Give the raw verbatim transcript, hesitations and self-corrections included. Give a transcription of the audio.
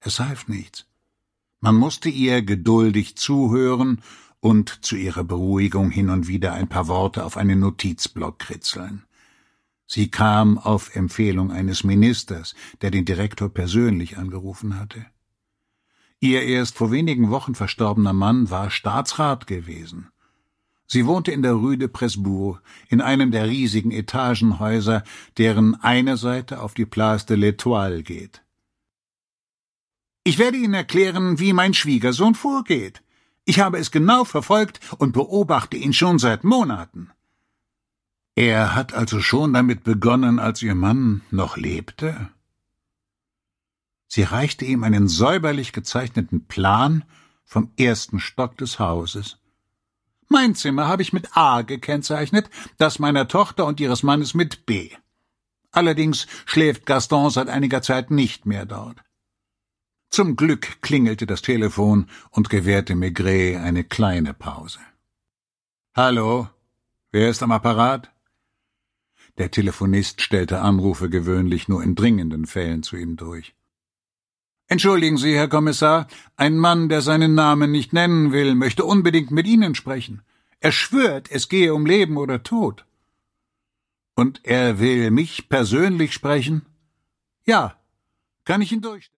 Es half nichts. Man musste ihr geduldig zuhören und zu ihrer Beruhigung hin und wieder ein paar Worte auf einen Notizblock kritzeln. Sie kam auf Empfehlung eines Ministers, der den Direktor persönlich angerufen hatte. Ihr erst vor wenigen Wochen verstorbener Mann war Staatsrat gewesen. Sie wohnte in der Rue de Presbourg, in einem der riesigen Etagenhäuser, deren eine Seite auf die Place de l'Étoile geht. »Ich werde Ihnen erklären, wie mein Schwiegersohn vorgeht. Ich habe es genau verfolgt und beobachte ihn schon seit Monaten.« »Er hat also schon damit begonnen, als Ihr Mann noch lebte?« Sie reichte ihm einen säuberlich gezeichneten Plan vom ersten Stock des Hauses. »Mein Zimmer habe ich mit A gekennzeichnet, das meiner Tochter und ihres Mannes mit B. Allerdings schläft Gaston seit einiger Zeit nicht mehr dort.« Zum Glück klingelte das Telefon und gewährte Maigret eine kleine Pause. »Hallo, wer ist am Apparat?« Der Telefonist stellte Anrufe gewöhnlich nur in dringenden Fällen zu ihm durch. »Entschuldigen Sie, Herr Kommissar, ein Mann, der seinen Namen nicht nennen will, möchte unbedingt mit Ihnen sprechen. Er schwört, es gehe um Leben oder Tod.« »Und er will mich persönlich sprechen?« »Ja. Kann ich ihn durchstellen?«